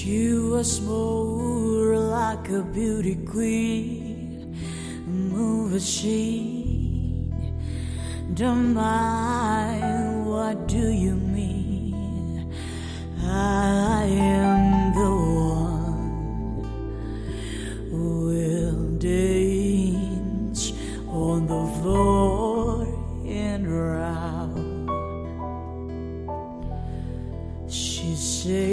She was more like a beauty queen, move a sheet. Don't mind, what do you mean? I am the one who will dance on the floor and round. She said